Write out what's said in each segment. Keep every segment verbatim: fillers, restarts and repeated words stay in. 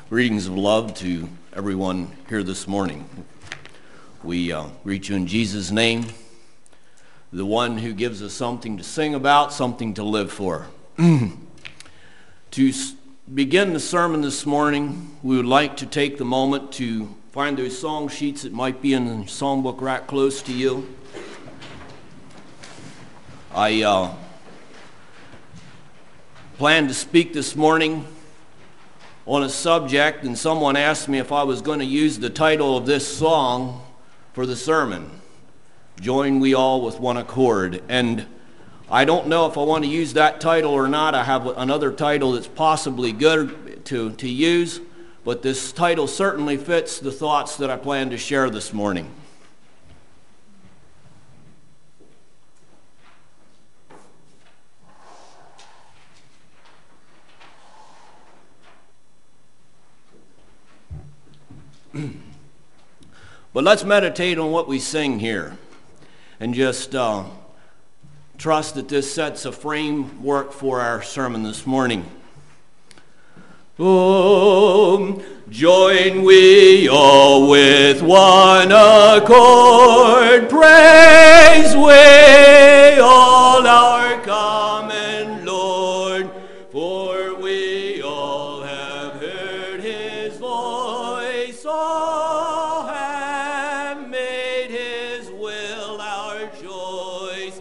Greetings of love to everyone here this morning. We uh, greet you in Jesus' name, the one who gives us something to sing about, something to live for. To s- begin the sermon this morning, we would like to take the moment to find those song sheets that might be in the songbook rack close to you. I uh, plan to speak this morning on a subject, and someone asked me if I was going to use the title of this song for the sermon, Join We All with One Accord. And I don't know if I want to use that title or not. I have another title that's possibly good to, to use, but this title certainly fits the thoughts that I plan to share this morning. But let's meditate on what we sing here and just uh, trust that this sets a framework for our sermon this morning. Oh, join we all with one accord, praise we all our common Lord, for we all have heard his voice, all have made his will our choice,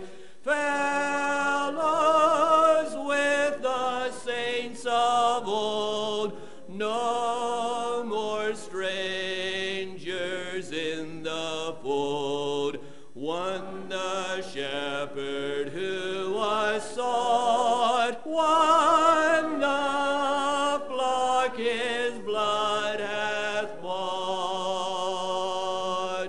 fellows with the saints of old, no more strangers in the fold, one the shepherd who was sought, one the flock his blood hath bought,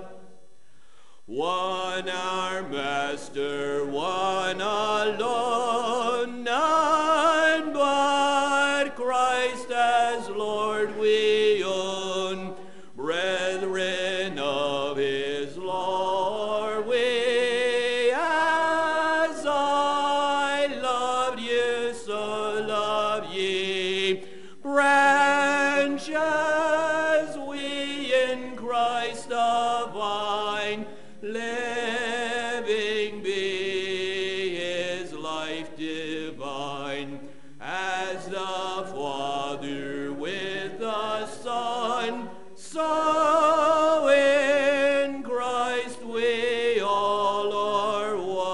one our master, one alone, none but Christ as Lord we own, brethren of his law, we as I loved you, so love ye, branches we in Christ the vine, living be his life divine, as the Father with the Son, so in Christ we all are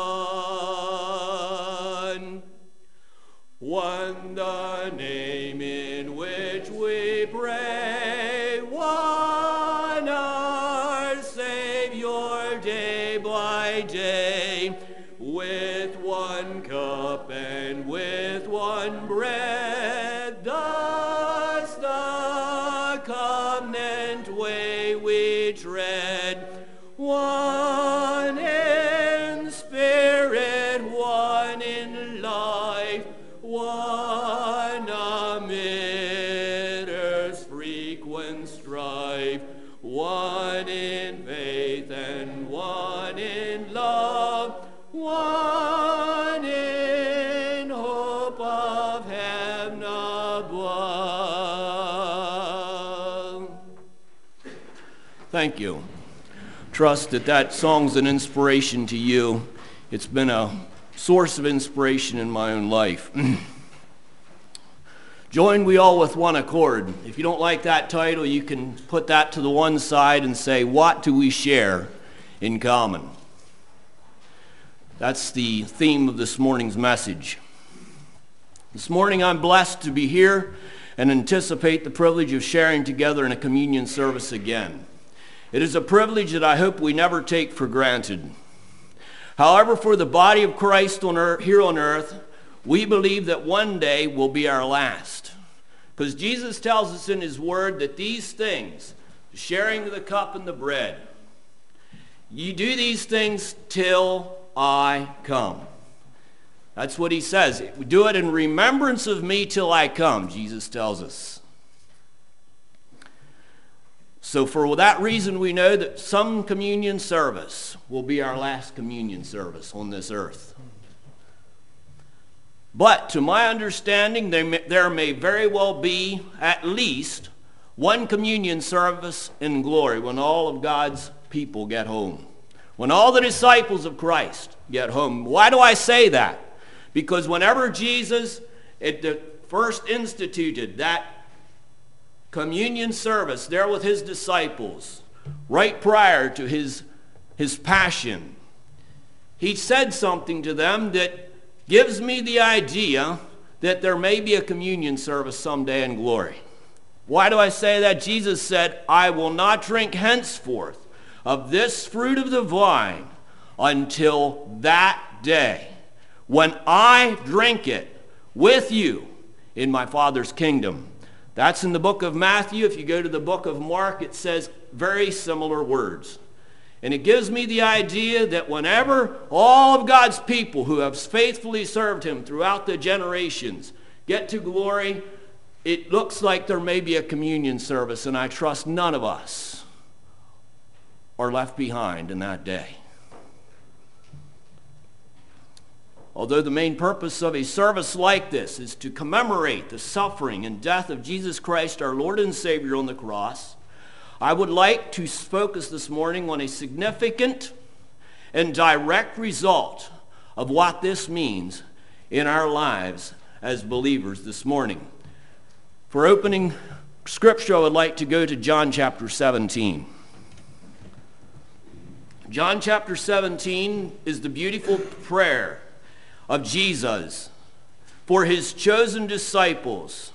one. One the name in which we pray, one our Savior day by day, with one cup and with one bread, thus the covenant way we tread, one in spirit, one in life, one amid earth's frequent strife, one in faith and one in love, one in hope of heaven above. Thank you. Trust that that song's an inspiration to you. It's been a source of inspiration in my own life. Join we all with one accord. If you don't like that title, you can put that to the one side and say, what do we share in common? That's the theme of this morning's message. This morning I'm blessed to be here and anticipate the privilege of sharing together in a communion service again. It is a privilege that I hope we never take for granted. However, for the body of Christ on earth, here on earth, we believe that one day will be our last. Because Jesus tells us in his word that these things, sharing the cup and the bread, you do these things till I come. That's what he says. Do it in remembrance of me till I come, Jesus tells us. So for that reason, we know that some communion service will be our last communion service on this earth. But to my understanding, there may, there may very well be at least One communion service in glory when all of God's people get home. When all the disciples of Christ get home. Why do I say that? Because whenever Jesus it first instituted that communion service there with his disciples, right prior to his, his passion, he said something to them that gives me the idea that there may be a communion service someday in glory. Why do I say that? Jesus said, I will not drink henceforth of this fruit of the vine until that day when I drink it with you in my Father's kingdom. That's in the book of Matthew. If you go to the book of Mark, it says very similar words. And it gives me the idea that whenever all of God's people who have faithfully served him throughout the generations get to glory, it looks like there may be a communion service, and I trust none of us are left behind in that day. Although the main purpose of a service like this is to commemorate the suffering and death of Jesus Christ, our Lord and Savior, on the cross, I would like to focus this morning on a significant and direct result of what this means in our lives as believers this morning. For opening scripture, I would like to go to John chapter seventeen. John chapter seventeen is the beautiful prayer of Jesus for his chosen disciples.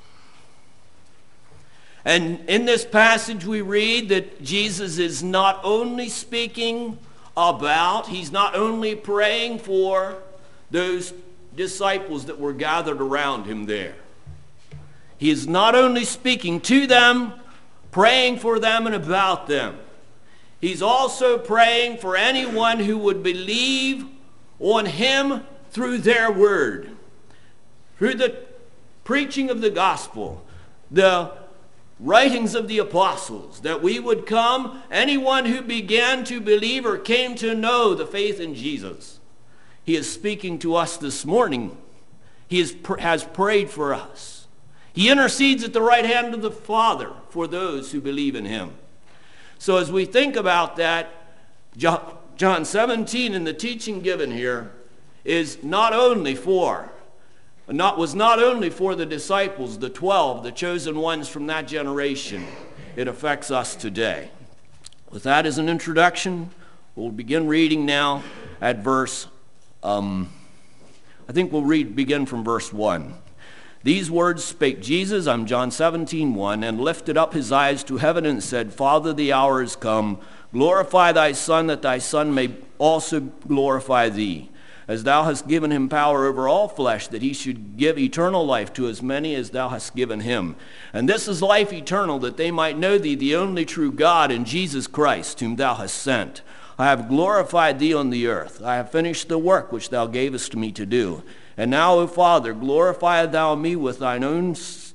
And in this passage we read that Jesus is not only speaking about, he's not only praying for those disciples that were gathered around him there. He is not only speaking to them, praying for them and about them. He's also praying for anyone who would believe on him through their word, through the preaching of the gospel, the writings of the apostles, that we would come, anyone who began to believe or came to know the faith in Jesus. He is speaking to us this morning. He is, has prayed for us. He intercedes at the right hand of the Father for those who believe in him. So as we think about that, John seventeen and the teaching given here is not only for, not, was not only for the disciples, the twelve, the chosen ones from that generation. It affects us today. With that as an introduction, we'll begin reading now at verse, um, I think we'll read begin from verse one. These words spake Jesus, I'm John seventeen, one, and lifted up his eyes to heaven and said, Father, the hour is come. Glorify thy Son, that thy Son may also glorify thee, as thou hast given him power over all flesh, that he should give eternal life to as many as thou hast given him. And this is life eternal, that they might know thee, the only true God, and Jesus Christ, whom thou hast sent. I have glorified thee on the earth. I have finished the work which thou gavest me to do. And now, O Father, glorify thou me with thine own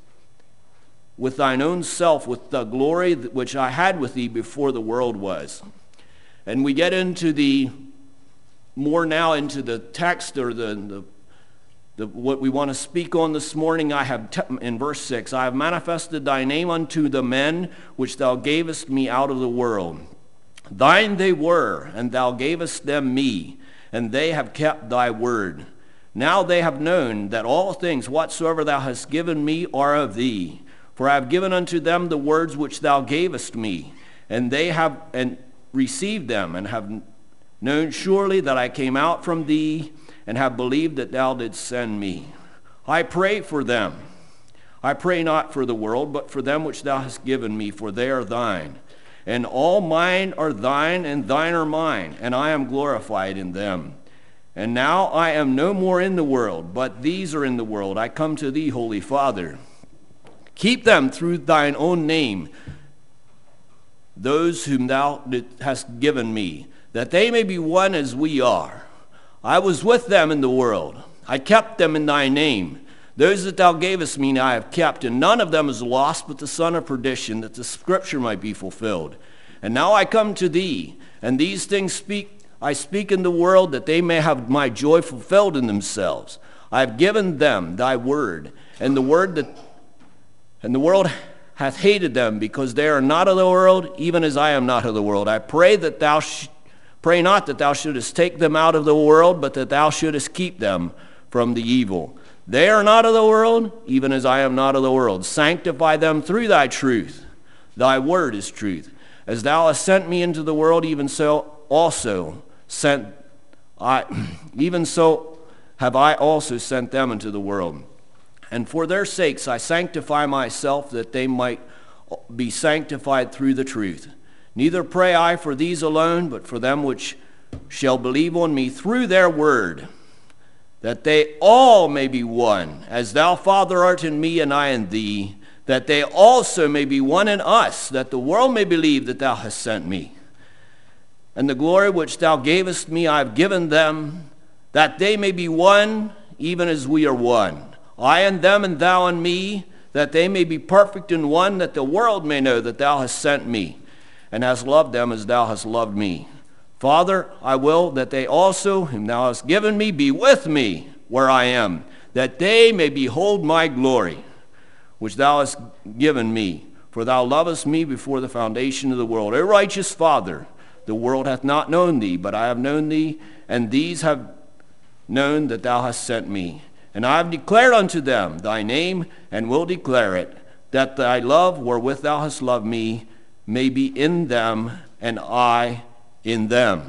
with thine own self, with the glory which I had with thee before the world was. And we get into the more now into the text, or the, the, the what we want to speak on this morning. I have te- in verse six, I have manifested thy name unto the men which thou gavest me out of the world. Thine they were, and thou gavest them me, and they have kept thy word. Now they have known that all things whatsoever thou hast given me are of thee. For I have given unto them the words which thou gavest me, and they have and received them, and have known surely that I came out from thee, and have believed that thou didst send me. I pray for them. I pray not for the world, but for them which thou hast given me, for they are thine. And all mine are thine, and thine are mine, and I am glorified in them. And now I am no more in the world, but these are in the world. I come to thee, Holy Father. Keep them through thine own name, those whom thou hast given me, that they may be one as we are. I was with them in the world. I kept them in thy name. Those that thou gavest me I have kept, and none of them is lost but the son of perdition, that the scripture might be fulfilled. And now I come to thee, and these things speak I speak in the world, that they may have my joy fulfilled in themselves. I have given them thy word, and the word that and the world hath hated them, because they are not of the world, even as I am not of the world. I pray that thou sh- pray not that thou shouldest take them out of the world, but that thou shouldest keep them from the evil. They are not of the world, even as I am not of the world. Sanctify them through thy truth. Thy word is truth. As thou hast sent me into the world, even so also sent I, even so have I also sent them into the world. And for their sakes I sanctify myself, that they might be sanctified through the truth. Neither pray I for these alone, but for them which shall believe on me through their word, that they all may be one, as thou, Father, art in me, and I in thee, that they also may be one in us, that the world may believe that thou hast sent me. And the glory which thou gavest me I have given them, that they may be one, even as we are one. I and them, and thou and me, that they may be perfect in one, that the world may know that thou hast sent me, and hast loved them as thou hast loved me. Father, I will that they also, whom thou hast given me, be with me where I am, that they may behold my glory, which thou hast given me. For thou lovest me before the foundation of the world. O righteous Father, the world hath not known thee, but I have known thee, and these have known that thou hast sent me. And I have declared unto them thy name, and will declare it, that thy love wherewith thou hast loved me may be in them, and I in them.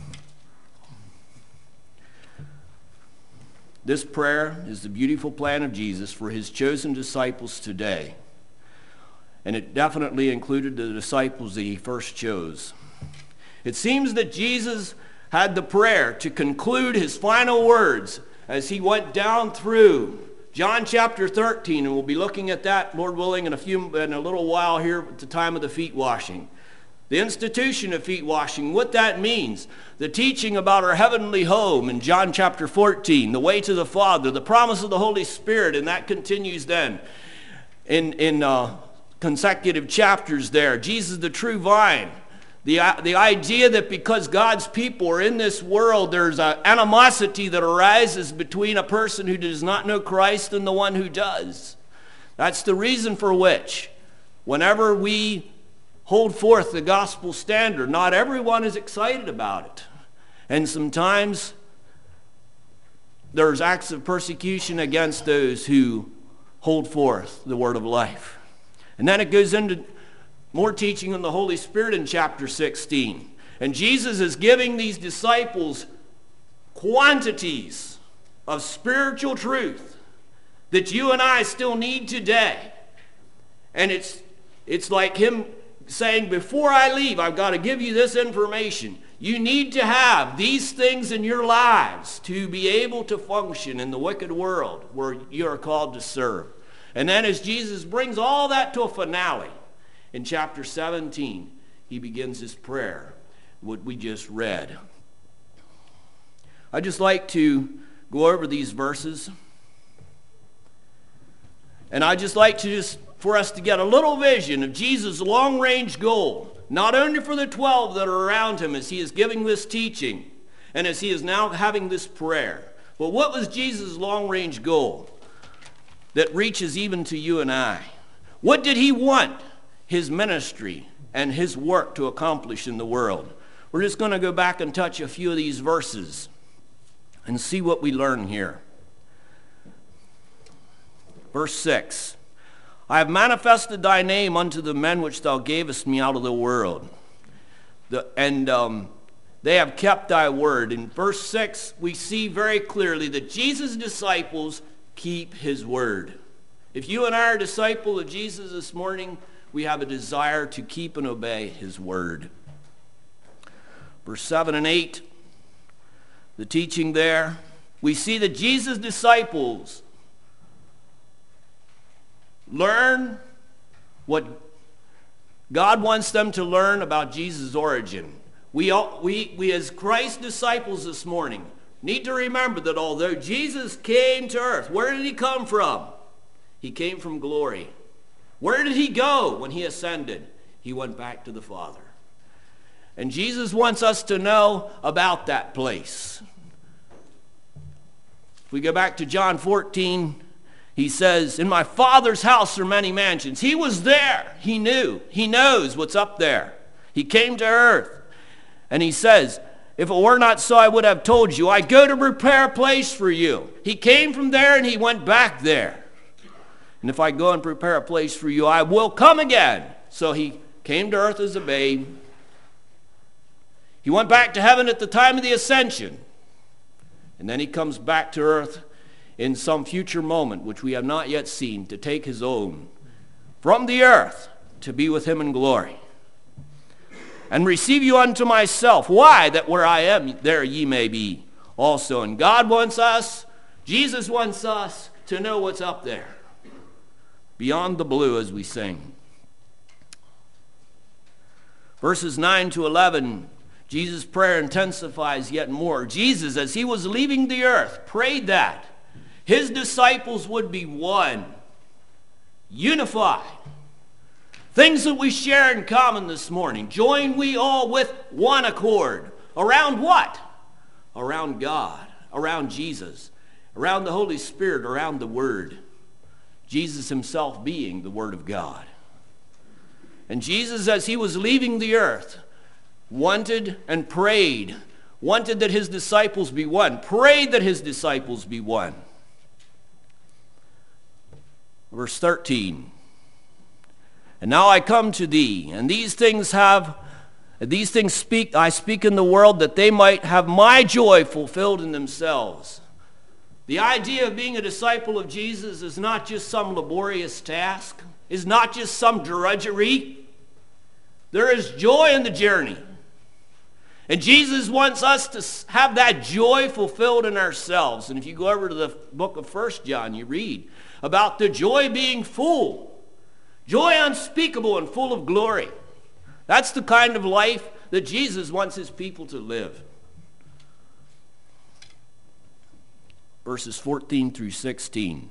This prayer is the beautiful plan of Jesus for his chosen disciples today. And it definitely included the disciples that he first chose. It seems that Jesus had the prayer to conclude his final words as he went down through John chapter thirteen, and we'll be looking at that, Lord willing, in a few in a little while here at the time of the feet washing. The institution of feet washing, what that means, the teaching about our heavenly home in John chapter fourteen, the way to the Father, the promise of the Holy Spirit, and that continues then in, in uh, consecutive chapters there. Jesus the true vine. The, the idea that because God's people are in this world, there's an animosity that arises between a person who does not know Christ and the one who does. That's the reason for which, whenever we hold forth the gospel standard, not everyone is excited about it. And sometimes there's acts of persecution against those who hold forth the word of life. And then it goes into more teaching on the Holy Spirit in chapter sixteen. And Jesus is giving these disciples quantities of spiritual truth that you and I still need today. And it's, it's like him saying, before I leave, I've got to give you this information. You need to have these things in your lives to be able to function in the wicked world where you are called to serve. And then as Jesus brings all that to a finale, in chapter seventeen, he begins his prayer, what we just read. I'd just like to go over these verses. And I'd just like to just, for us to get a little vision of Jesus' long-range goal, not only for the twelve that are around him as he is giving this teaching, and as he is now having this prayer, but what was Jesus' long-range goal that reaches even to you and I? What did he want his ministry and his work to accomplish in the world? We're just going to go back and touch a few of these verses and see what we learn here. Verse six, I have manifested thy name unto the men which thou gavest me out of the world. The, and um, they have kept thy word. In verse six, we see very clearly that Jesus' disciples keep his word. If you and I are a disciple of Jesus this morning, we have a desire to keep and obey his word. Verse seven and eight, the teaching there, we see that Jesus' disciples learn what God wants them to learn about Jesus' origin. We, all, we, we as Christ's disciples this morning need to remember that although Jesus came to earth, where did he come from? He came from glory. Where did he go when he ascended? He went back to the Father. And Jesus wants us to know about that place. If we go back to John fourteen, He says, in my Father's house are many mansions. He was there. He knew. He knows what's up there. He came to earth. And he says, if it were not so, I would have told you. I go to prepare a place for you. He came from there and he went back there. And if I go and prepare a place for you, I will come again. So he came to earth as a babe. He went back to heaven at the time of the ascension. And then he comes back to earth in some future moment, which we have not yet seen, to take his own from the earth to be with him in glory. And receive you unto myself. Why? That where I am, there ye may be also. And God wants us, Jesus wants us to know what's up there. Beyond the blue, as we sing. Verses nine to eleven, Jesus' prayer intensifies yet more. Jesus, as he was leaving the earth, prayed that his disciples would be one, unified. Things that we share in common this morning. Join we all with one accord. Around what? Around God, around Jesus, around the Holy Spirit, around the Word. Jesus himself being the Word of God. And Jesus, as he was leaving the earth, wanted and prayed, wanted that his disciples be one, prayed that his disciples be one. Verse thirteen. And now I come to thee, and these things have, these things speak, I speak in the world, that they might have my joy fulfilled in themselves. The idea of being a disciple of Jesus is not just some laborious task, is not just some drudgery. There is joy in the journey. And Jesus wants us to have that joy fulfilled in ourselves. And if you go over to the book of First John, you read about the joy being full. Joy unspeakable and full of glory. That's the kind of life that Jesus wants his people to live. Verses fourteen through sixteen.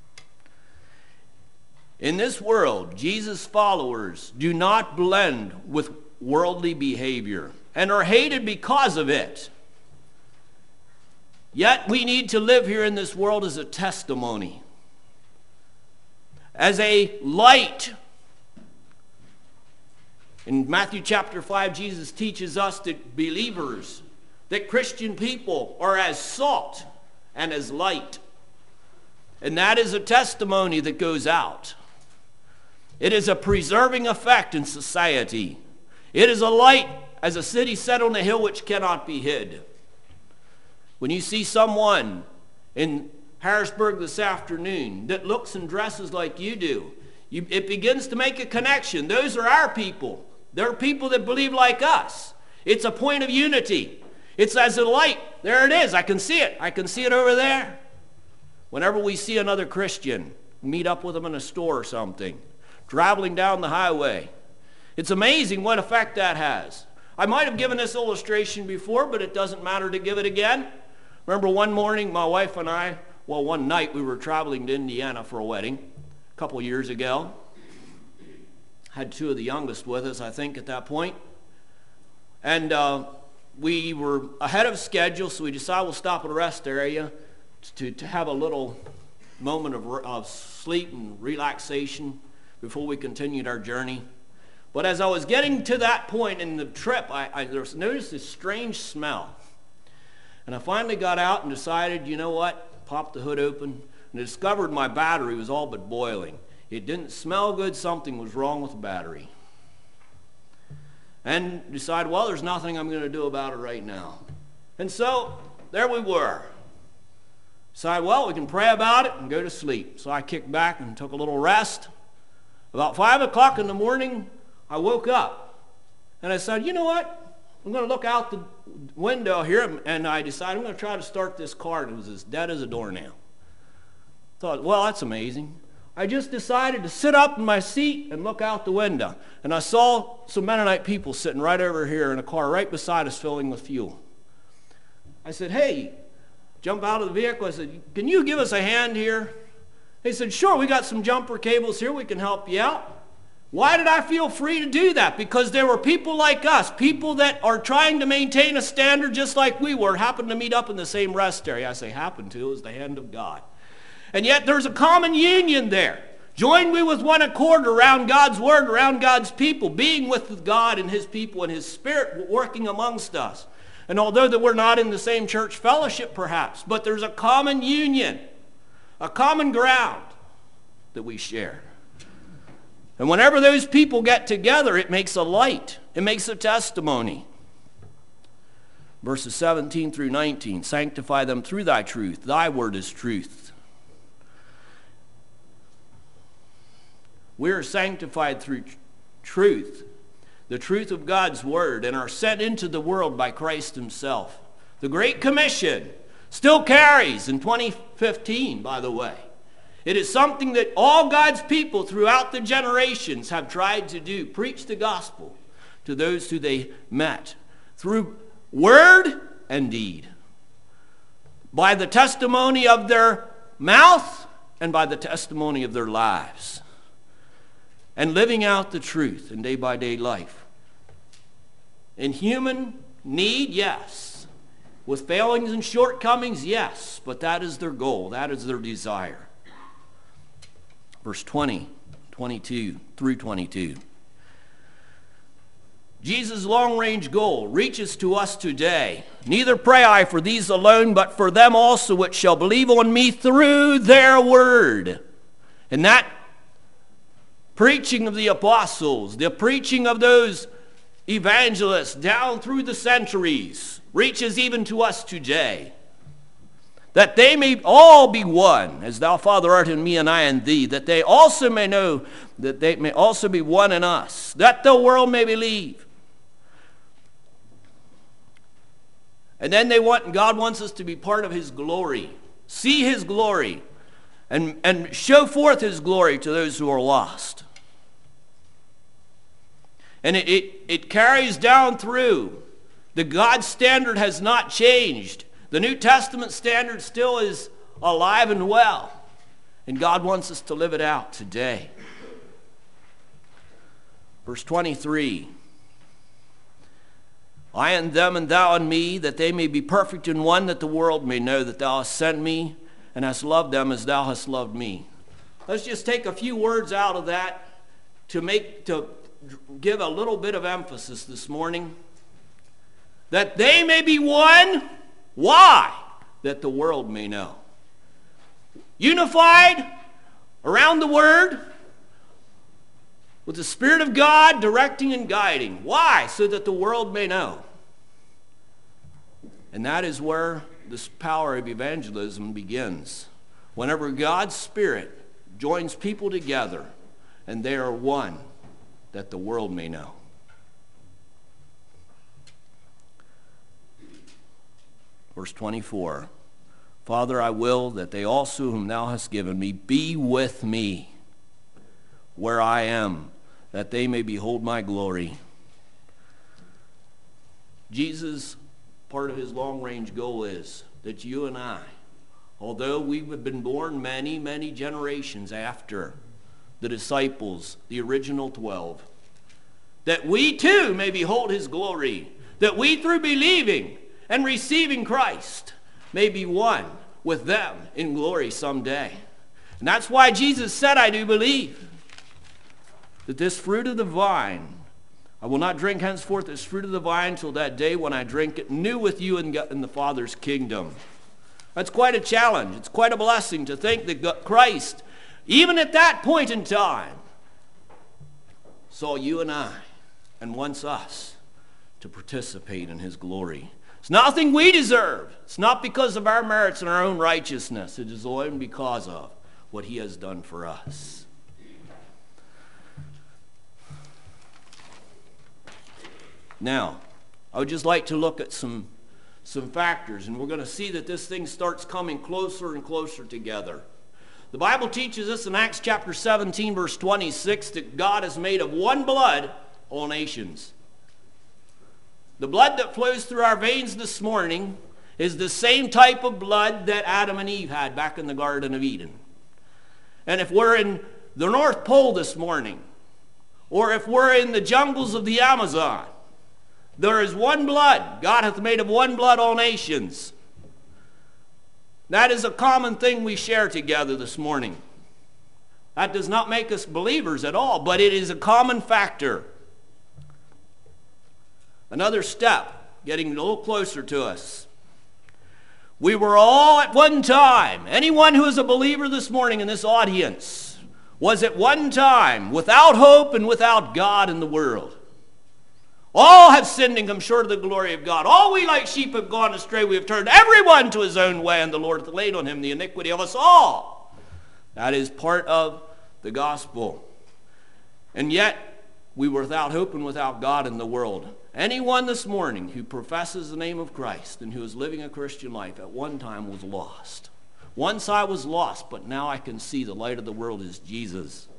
In this world, Jesus' followers do not blend with worldly behavior and are hated because of it. Yet we need to live here in this world as a testimony, as a light. In Matthew chapter five, Jesus teaches us that believers, that Christian people are as salt and as light. And that is a testimony that goes out. It is a preserving effect in society. It is a light as a city set on a hill which cannot be hid. When you see someone in Harrisburg this afternoon that looks and dresses like you do, you, it begins to make a connection. Those are our people. They're people that believe like us. It's a point of unity. It's as a light. There it is. I can see it. I can see it over there. Whenever we see another Christian, meet up with them in a store or something, traveling down the highway, it's amazing what effect that has. I might have given this illustration before, but it doesn't matter to give it again. Remember one morning, my wife and I, well, one night we were traveling to Indiana for a wedding a couple years ago. Had two of the youngest with us, I think, at that point. And uh, we were ahead of schedule, so we decided we'll stop at a rest area to, to have a little moment of, of sleep and relaxation before we continued our journey. But as I was getting to that point in the trip, I, I noticed this strange smell. And I finally got out and decided, you know what, popped the hood open, and discovered my battery was all but boiling. It didn't smell good. Something was wrong with the battery. And decided, well, there's nothing I'm going to do about it right now. And so there we were. Decided, well, we can pray about it and go to sleep. So I kicked back and took a little rest. About five o'clock in the morning, I woke up. And I said, you know what? I'm going to look out the window here, and I decided I'm going to try to start this car, and it was as dead as a doornail. Thought, well, that's amazing. I just decided to sit up in my seat and look out the window. And I saw some Mennonite people sitting right over here in a car right beside us filling with fuel. I said, hey, jump out of the vehicle. I said, can you give us a hand here? They said, sure, we got some jumper cables here. We can help you out. Why did I feel free to do that? Because there were people like us, people that are trying to maintain a standard just like we were, happened to meet up in the same rest area. I say happened to, it was the hand of God. And yet there's a common union there. Join we with one accord around God's word, around God's people, being with God and his people and his Spirit working amongst us. And although that we're not in the same church fellowship perhaps, but there's a common union, a common ground that we share. And whenever those people get together, it makes a light. It makes a testimony. Verses seventeen through nineteen, sanctify them through thy truth. Thy word is truth. We are sanctified through tr- truth, the truth of God's word, and are sent into the world by Christ himself. The Great Commission still carries in twenty fifteen, by the way. It is something that all God's people throughout the generations have tried to do, preach the gospel to those who they met through word and deed, by the testimony of their mouth and by the testimony of their lives, and living out the truth in day-by-day life. In human need, yes. With failings and shortcomings, yes. But that is their goal. That is their desire. Verse twenty, twenty-two through twenty-two. Jesus' long-range goal reaches to us today. Neither pray I for these alone, but for them also which shall believe on me through their word. And that preaching of the apostles, the preaching of those evangelists down through the centuries reaches even to us today. That they may all be one, as thou, Father, art in me and I in thee, that they also may know, that they may also be one in us, that the world may believe. And then they want, God wants us to be part of his glory, see his glory, and, and show forth his glory to those who are lost. And it, it, it carries down through. The God standard has not changed. The New Testament standard still is alive and well. And God wants us to live it out today. Verse twenty-three. I and them and thou and me, that they may be perfect in one, that the world may know that thou hast sent me and hast loved them as thou hast loved me. Let's just take a few words out of that to make to give a little bit of emphasis this morning. That they may be one. Why? That the world may know. Unified around the word, with the Spirit of God directing and guiding. Why? So that the world may know. And that is where this power of evangelism begins. Whenever God's Spirit joins people together and they are one, that the world may know. Verse twenty-four. Father, I will that they also whom thou hast given me be with me where I am, that they may behold my glory. Jesus, part of his long-range goal is that you and I, although we have been born many, many generations after the disciples, the original twelve, that we too may behold his glory, that we through believing and receiving Christ may be one with them in glory someday. And that's why Jesus said, I do believe that this fruit of the vine, I will not drink henceforth this fruit of the vine till that day when I drink it new with you in the Father's kingdom. That's quite a challenge. It's quite a blessing to think that Christ, even at that point in time, saw you and I and wants us to participate in his glory. It's nothing we deserve. It's not because of our merits and our own righteousness. It is only because of what he has done for us. Now, I would just like to look at some, some factors, and we're going to see that this thing starts coming closer and closer together. The Bible teaches us in Acts chapter seventeen, verse twenty-six, that God is made of one blood, all nations. The blood that flows through our veins this morning is the same type of blood that Adam and Eve had back in the Garden of Eden. And if we're in the North Pole this morning, or if we're in the jungles of the Amazon, there is one blood. God hath made of one blood all nations. That is a common thing we share together this morning. That does not make us believers at all, but it is a common factor. Another step, getting a little closer to us. We were all at one time, anyone who is a believer this morning in this audience, was at one time without hope and without God in the world. All have sinned and come short of the glory of God. All we like sheep have gone astray. We have turned everyone to his own way, and the Lord hath laid on him the iniquity of us all. That is part of the gospel. And yet, we were without hope and without God in the world. Anyone this morning who professes the name of Christ and who is living a Christian life at one time was lost. Once I was lost, but now I can see the light of the world is Jesus.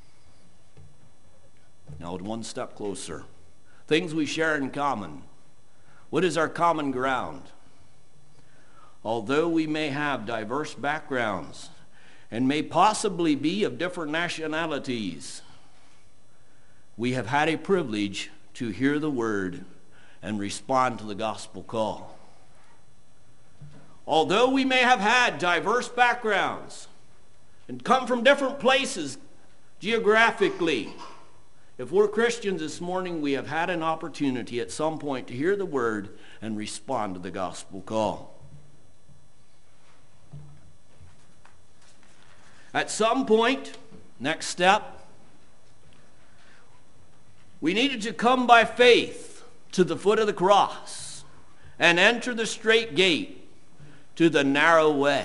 Now, one step closer. Things we share in common. What is our common ground? Although we may have diverse backgrounds and may possibly be of different nationalities, we have had a privilege to hear the word and respond to the gospel call. Although we may have had diverse backgrounds and come from different places geographically, if we're Christians this morning, we have had an opportunity at some point to hear the word and respond to the gospel call. At some point, next step, we needed to come by faith to the foot of the cross and enter the straight gate to the narrow way.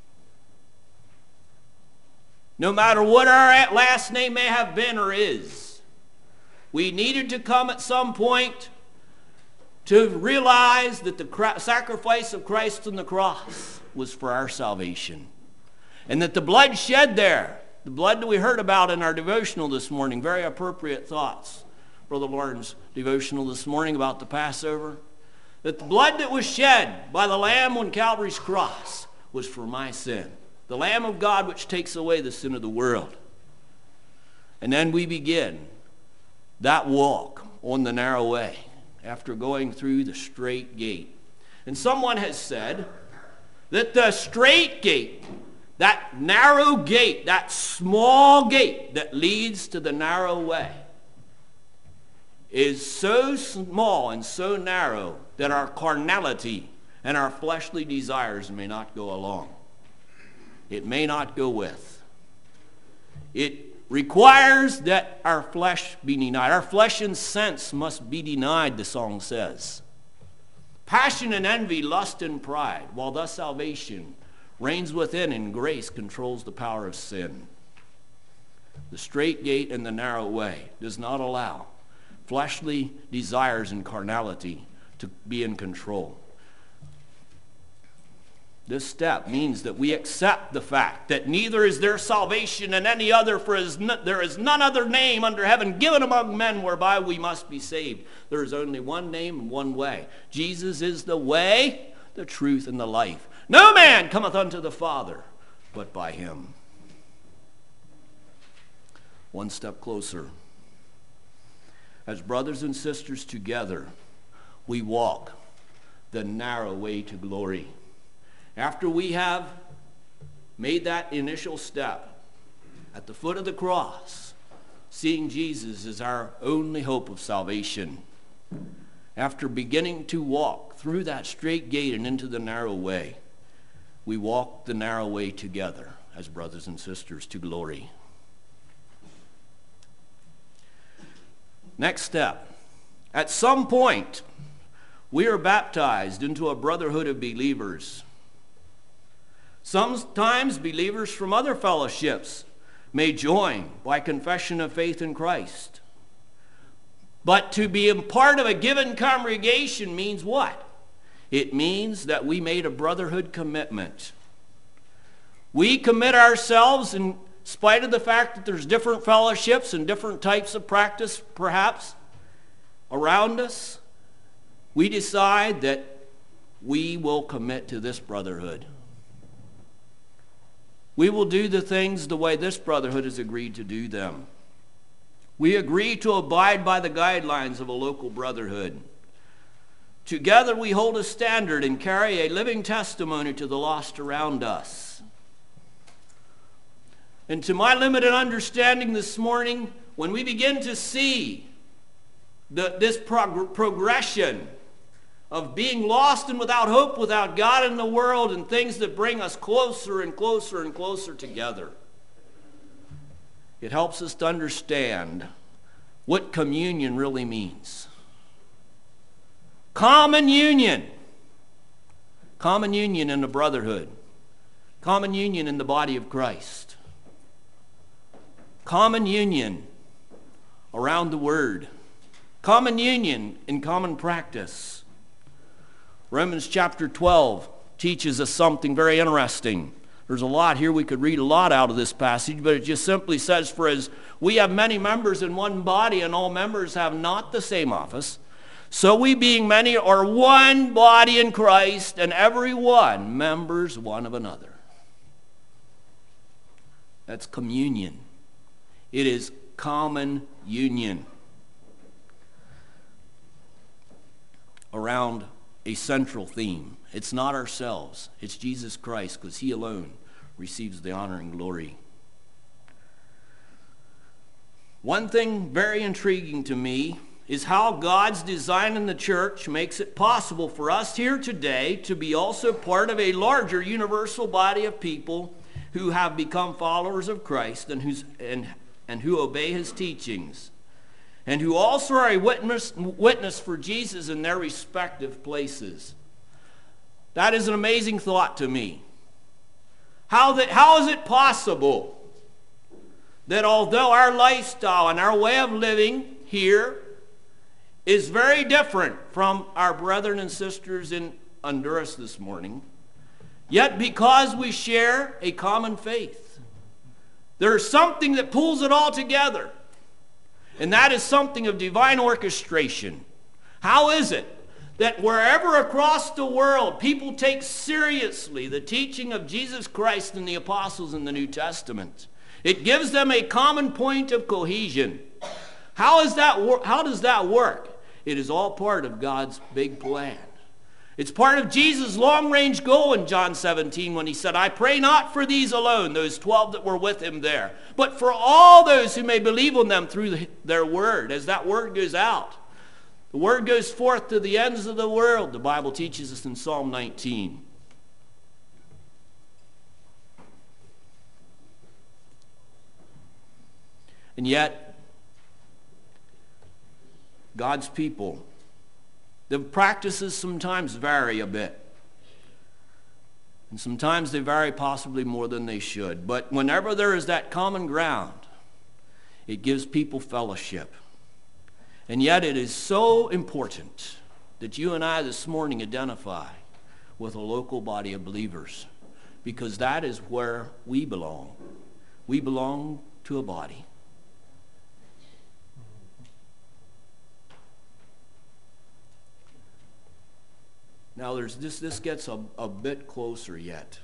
No matter what our last name may have been or is, we needed to come at some point to realize that the sacrifice of Christ on the cross was for our salvation. And that the blood shed there, the blood that we heard about in our devotional this morning, very appropriate thoughts, Brother Lauren's devotional this morning about the Passover, that the blood that was shed by the Lamb on Calvary's cross was for my sin. The Lamb of God which takes away the sin of the world. And then we begin that walk on the narrow way after going through the straight gate. And someone has said that the straight gate, that narrow gate, that small gate that leads to the narrow way, is so small and so narrow that our carnality and our fleshly desires may not go along. It may not go with. It requires that our flesh be denied. Our flesh and sense must be denied, the song says. Passion and envy, lust and pride, while thus salvation reigns within and grace controls the power of sin. The straight gate and the narrow way does not allow fleshly desires and carnality to be in control. This step means that we accept the fact that neither is there salvation in any other, for there is none other name under heaven given among men whereby we must be saved. There is only one name and one way. Jesus is the way, the truth, and the life. No man cometh unto the Father but by him. One step closer. As brothers and sisters together, we walk the narrow way to glory. After we have made that initial step at the foot of the cross, seeing Jesus as our only hope of salvation, after beginning to walk through that straight gate and into the narrow way, we walk the narrow way together as brothers and sisters to glory. Next step. At some point, we are baptized into a brotherhood of believers. Sometimes believers from other fellowships may join by confession of faith in Christ. But to be a part of a given congregation means what? It means that we made a brotherhood commitment. We commit ourselves in spite of the fact that there's different fellowships and different types of practice perhaps around us. We decide that we will commit to this brotherhood. We will do the things the way this brotherhood has agreed to do them. We agree to abide by the guidelines of a local brotherhood, Together we hold a standard and carry a living testimony to the lost around us. And to my limited understanding this morning, when we begin to see the, this prog- progression of being lost and without hope, without God in the world, and things that bring us closer and closer and closer together, it helps us to understand what communion really means. Common union. Common union in the brotherhood. Common union in the body of Christ. Common union around the Word. Common union in common practice. Romans chapter twelve teaches us something very interesting. There's a lot here. We could read a lot out of this passage, but it just simply says, for as we have many members in one body, and all members have not the same office, so we being many are one body in Christ, and every one members one of another. That's communion. It is common union around a central theme. It's not ourselves. It's Jesus Christ, because he alone receives the honor and glory. One thing very intriguing to me is how God's design in the church makes it possible for us here today to be also part of a larger universal body of people who have become followers of Christ and, who's, and, and who obey his teachings, and who also are a witness, witness for Jesus in their respective places. That is an amazing thought to me. How, that, how is it possible that although our lifestyle and our way of living here is very different from our brethren and sisters in Honduras this morning, yet because we share a common faith, there is something that pulls it all together, and that is something of divine orchestration. How is it that wherever across the world people take seriously the teaching of Jesus Christ and the apostles in the New Testament, it gives them a common point of cohesion? How is that wor- how does that work? It is all part of God's big plan. It's part of Jesus' long-range goal in John seventeen when he said, I pray not for these alone, those twelve that were with him there, but for all those who may believe on them through the, their word. As that word goes out, the word goes forth to the ends of the world, the Bible teaches us in Psalm nineteen. And yet, God's people, the practices sometimes vary a bit. And sometimes they vary possibly more than they should. But whenever there is that common ground, it gives people fellowship. And yet it is so important that you and I this morning identify with a local body of believers, because that is where we belong. We belong to a body. Now, there's this, this gets a, a bit closer yet.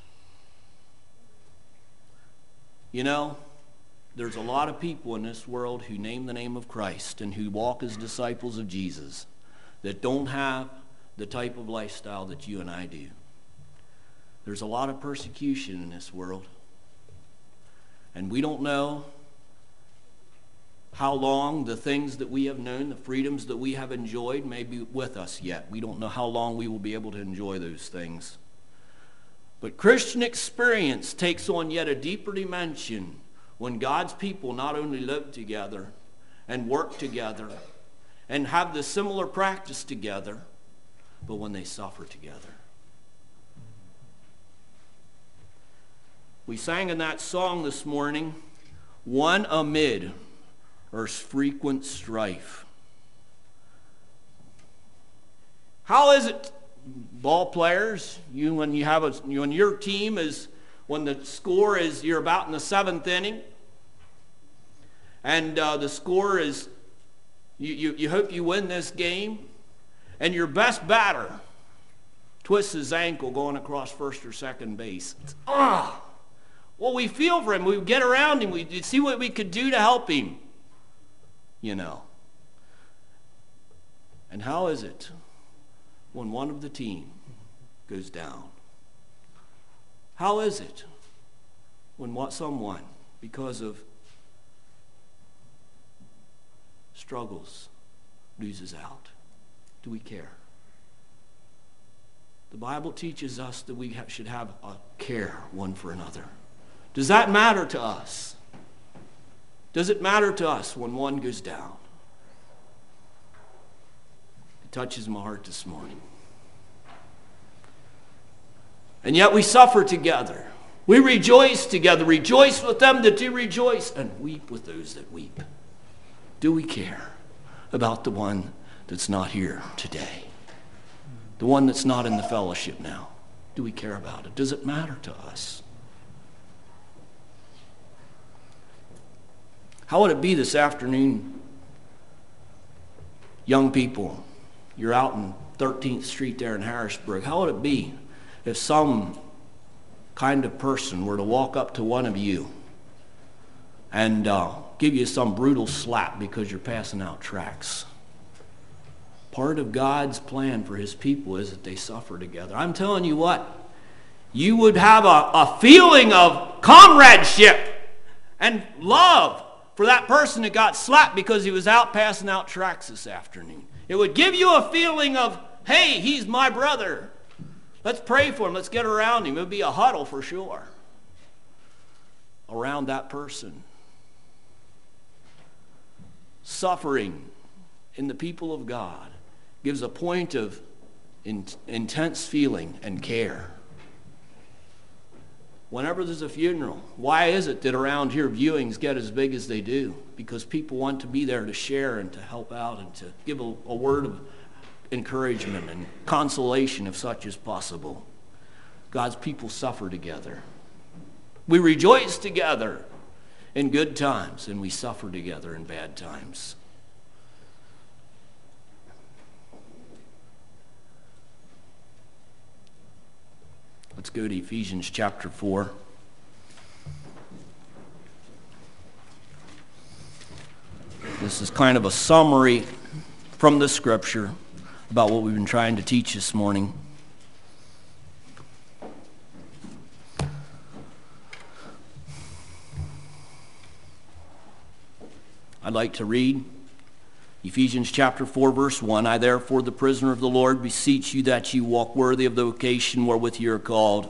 You know, there's a lot of people in this world who name the name of Christ and who walk as disciples of Jesus that don't have the type of lifestyle that you and I do. There's a lot of persecution in this world. And we don't know how long the things that we have known, the freedoms that we have enjoyed, may be with us yet. We don't know how long we will be able to enjoy those things. But Christian experience takes on yet a deeper dimension when God's people not only live together and work together and have the similar practice together, but when they suffer together. We sang in that song this morning, one amid earth's frequent strife. How is it, ball players, you when you have a you, when your team is when the score is you're about in the seventh inning, and uh, the score is you, you you hope you win this game, and your best batter twists his ankle going across first or second base. Ah, well, we feel for him. We get around him. We see what we could do to help him. You know. And how is it when one of the team goes down? How is it when what someone, because of struggles, loses out? Do we care? The Bible teaches us that we ha- should have a care one for another. Does that matter to us? Does it matter to us when one goes down? It touches my heart this morning. And yet we suffer together. We rejoice together. Rejoice with them that do rejoice, and weep with those that weep. Do we care about the one that's not here today? The one that's not in the fellowship now? Do we care about it? Does it matter to us? How would it be this afternoon, young people? You're out in thirteenth Street there in Harrisburg. How would it be if some kind of person were to walk up to one of you and uh, give you some brutal slap because you're passing out tracts? Part of God's plan for his people is that they suffer together. I'm telling you what, you would have a, a feeling of comradeship and love for that person that got slapped because he was out passing out tracts this afternoon. It would give you a feeling of, hey, he's my brother. Let's pray for him. Let's get around him. It would be a huddle for sure around that person. Suffering in the people of God gives a point of in, intense feeling and care. Whenever there's a funeral, why is it that around here viewings get as big as they do? Because people want to be there to share and to help out and to give a, a word of encouragement and consolation if such is possible. God's people suffer together. We rejoice together in good times, and we suffer together in bad times. Let's go to Ephesians chapter four. This is kind of a summary from the scripture about what we've been trying to teach this morning. I'd like to read Ephesians chapter four, verse one. I therefore, the prisoner of the Lord, beseech you that you walk worthy of the vocation wherewith you are called,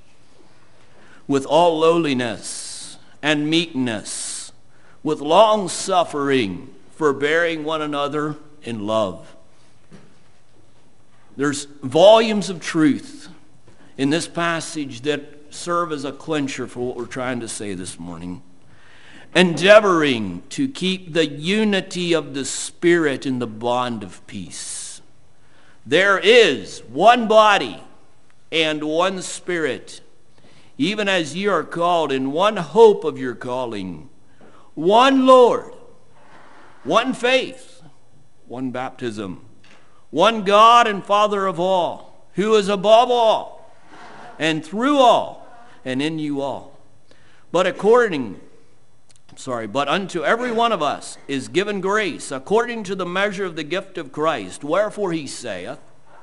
with all lowliness and meekness, with long suffering, forbearing one another in love. There's volumes of truth in this passage that serve as a clincher for what we're trying to say this morning. Endeavoring to keep the unity of the Spirit in the bond of peace. There is one body and one Spirit, even as ye are called in one hope of your calling, one Lord, one faith, one baptism, one God and Father of all, who is above all, and through all, and in you all. But according Sorry, but unto every one of us is given grace according to the measure of the gift of Christ. Wherefore he saith,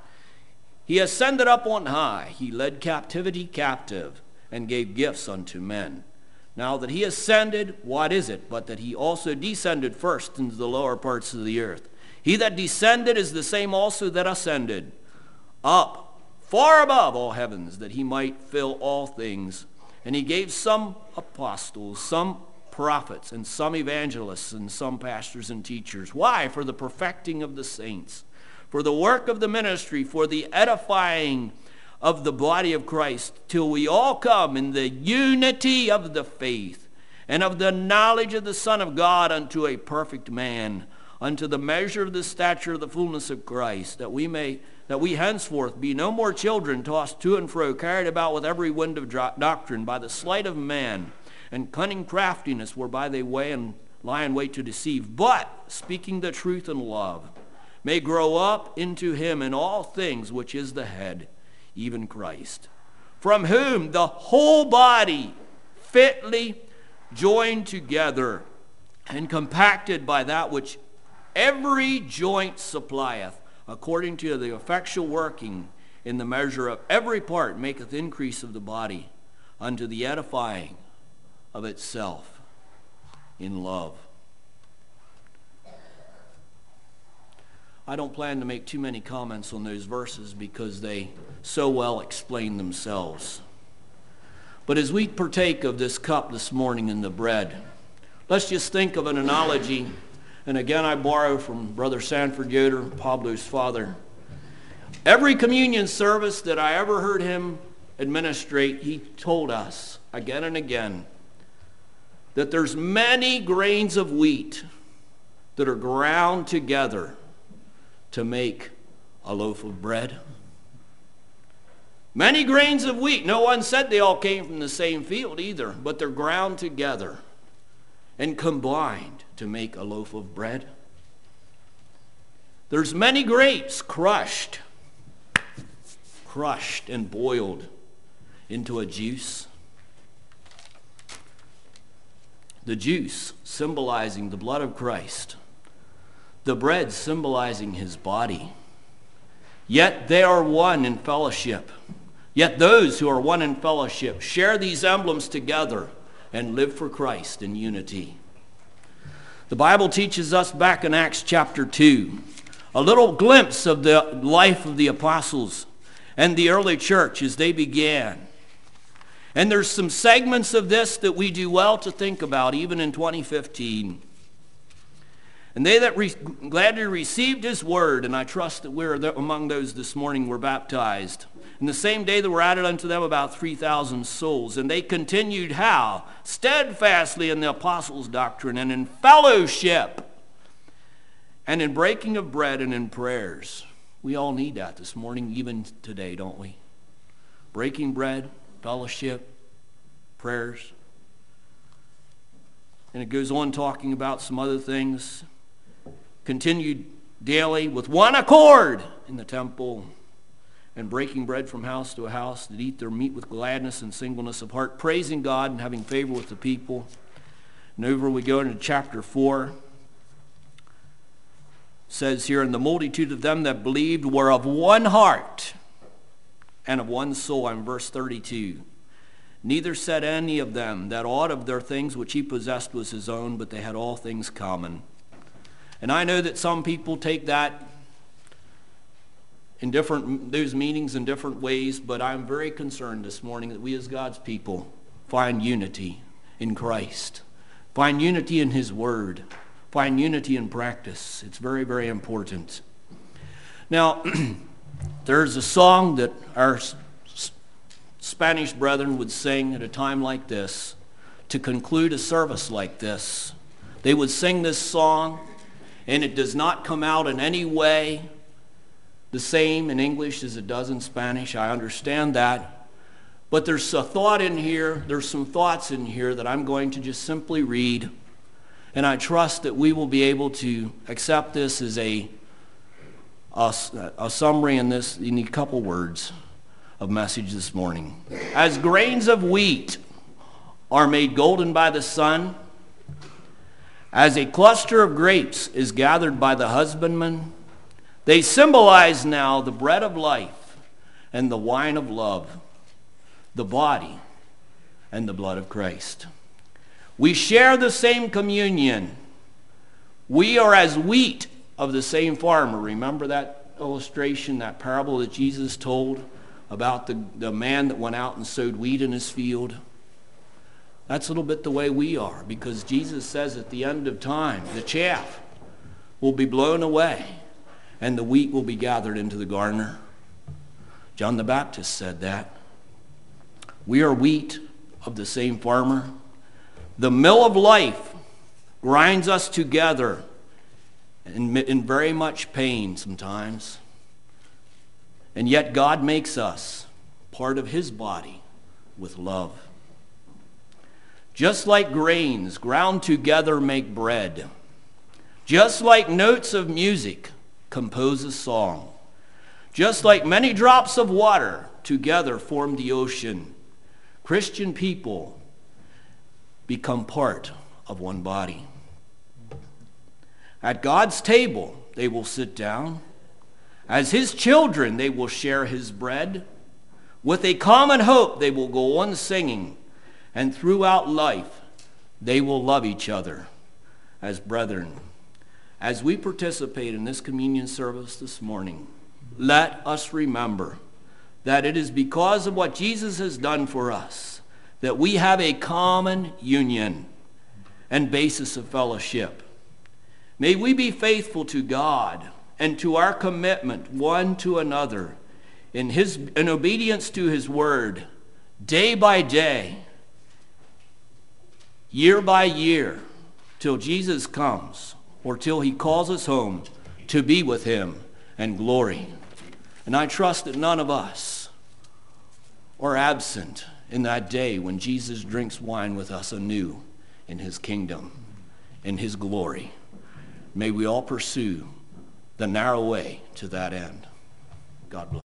he ascended up on high, he led captivity captive, and gave gifts unto men. Now that he ascended, what is it but that he also descended first into the lower parts of the earth? He that descended is the same also that ascended up far above all heavens, that he might fill all things. And he gave some apostles, some prophets, and some evangelists, and some pastors and teachers. Why? For the perfecting of the saints, for the work of the ministry, for the edifying of the body of Christ, till we all come in the unity of the faith and of the knowledge of the Son of God, unto a perfect man, unto the measure of the stature of the fullness of Christ, that we may that we henceforth be no more children, tossed to and fro, carried about with every wind of doctrine, by the sleight of man and cunning craftiness, whereby they weigh and lie in wait to deceive, but speaking the truth in love, may grow up into him in all things, which is the head, even Christ, from whom the whole body, fitly joined together and compacted by that which every joint supplieth, according to the effectual working in the measure of every part, maketh increase of the body unto the edifying of itself in love. I don't plan to make too many comments on those verses because they so well explain themselves. But as we partake of this cup this morning and the bread, let's just think of an analogy. And again, I borrow from Brother Sanford Yoder, Pablo's father. Every communion service that I ever heard him administrate, he told us again and again that there's many grains of wheat that are ground together to make a loaf of bread. Many grains of wheat. No one said they all came from the same field either, but they're ground together and combined to make a loaf of bread. There's many grapes crushed, crushed and boiled into a juice. The juice symbolizing the blood of Christ. The bread symbolizing his body. Yet they are one in fellowship. Yet those who are one in fellowship share these emblems together and live for Christ in unity. The Bible teaches us back in Acts chapter two, a little glimpse of the life of the apostles and the early church as they began. And there's some segments of this that we do well to think about, even in twenty fifteen. And they that re- gladly received his word, and I trust that we're among those this morning, were baptized. And the same day there were added unto them about three thousand souls. And they continued how? Steadfastly in the apostles' doctrine, and in fellowship, and in breaking of bread, and in prayers. We all need that this morning, even today, don't we? Breaking bread, fellowship, prayers. And it goes on talking about some other things. Continued daily with one accord in the temple, and breaking bread from house to house, that eat their meat with gladness and singleness of heart, praising God and having favor with the people. And over we go into chapter four. It says here, and the multitude of them that believed were of one heart and of one soul. I'm verse thirty-two. Neither said any of them that aught of their things which he possessed was his own, but they had all things common. And I know that some people take that in different, those meanings in different ways, but I'm very concerned this morning that we as God's people find unity in Christ, find unity in his word, find unity in practice. It's very, very important. Now, there's a song that our Spanish brethren would sing at a time like this to conclude a service like this. They would sing this song, and it does not come out in any way the same in English as it does in Spanish. I understand that. But there's a thought in here, there's some thoughts in here that I'm going to just simply read. And I trust that we will be able to accept this as a, a, a summary in this, in a couple words of message this morning. As grains of wheat are made golden by the sun, as a cluster of grapes is gathered by the husbandman, they symbolize now the bread of life and the wine of love, the body and the blood of Christ. We share the same communion. We are as wheat of the same farmer. Remember that illustration, that parable that Jesus told about the, the man that went out and sowed wheat in his field? That's a little bit the way we are, because Jesus says at the end of time, the chaff will be blown away and the wheat will be gathered into the garner. John the Baptist said that. We are wheat of the same farmer. The mill of life grinds us together in, in very much pain sometimes. And yet God makes us part of his body with love. Just like grains ground together make bread, just like notes of music compose a song, just like many drops of water together form the ocean, Christian people become part of one body. At God's table, they will sit down. As his children, they will share his bread. With a common hope, they will go on singing. And throughout life, they will love each other as brethren. As we participate in this communion service this morning, let us remember that it is because of what Jesus has done for us that we have a common union and basis of fellowship. May we be faithful to God and to our commitment one to another in his in obedience to his word, day by day, year by year, till Jesus comes or till he calls us home to be with him and glory. And I trust that none of us are absent in that day when Jesus drinks wine with us anew in his kingdom, in his glory. May we all pursue the narrow way to that end. God bless.